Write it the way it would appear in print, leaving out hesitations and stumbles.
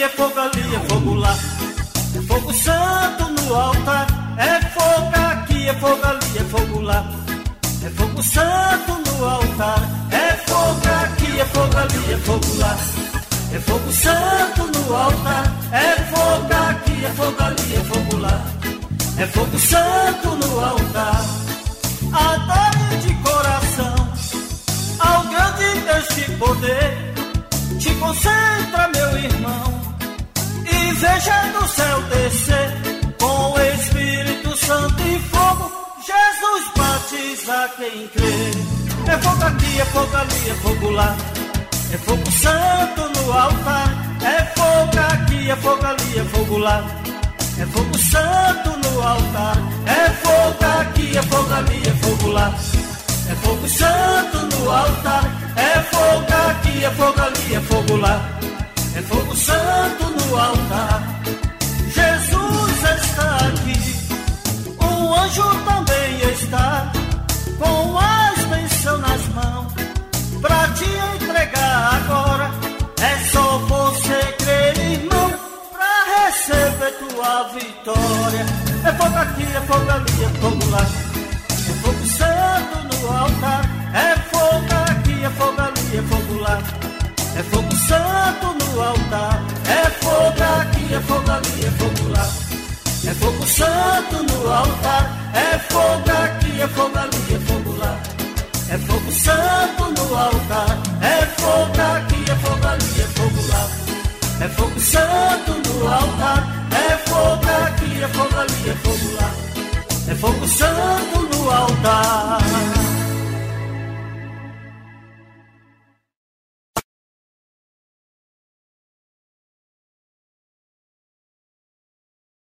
aqui, é fogo ali, é fogo lá. É fogo santo no altar. É fogo aqui, é fogo ali, é fogo lá. É fogo santo no altar. É fogo aqui, é fogo ali, é fogo lá. É fogo santo no altar. É fogo aqui, é fogo ali, é fogo lá. É fogo santo no altar. Adore de coração ao grande Deus de poder. Te concentra, meu irmão, e veja do céu descer com o Espírito Santo e fogo. Jesus batiza quem crê. É fogo aqui, é fogo ali, é fogo lá. É fogo santo no altar. É fogo aqui, é fogo ali, é fogo lá. É fogo santo no altar. É fogo aqui, é fogo ali, é fogo lá. É fogo santo no altar. É fogo aqui, é fogo ali, é fogo lá. É fogo santo no altar. Jesus está aqui. Um anjo também está com as bênçãos nas mãos pra te entregar agora. É só você crer, irmão, pra receber tua vitória. É fogo aqui, é fogo ali, é fogo lá. É fogo santo no altar. É fogo aqui, é fogo ali, é fogo lá. É fogo santo no altar. É fogo aqui, é fogo ali, é fogo lá. É fogo santo no altar. É fogo aqui, é fogo ali, é fogo lá. É fogo santo no altar. É fogo aqui, é fogo ali, é fogo lá. É fogo santo no altar. É fogo aqui, é fogo ali, é fogo lá. É fogo santo no altar.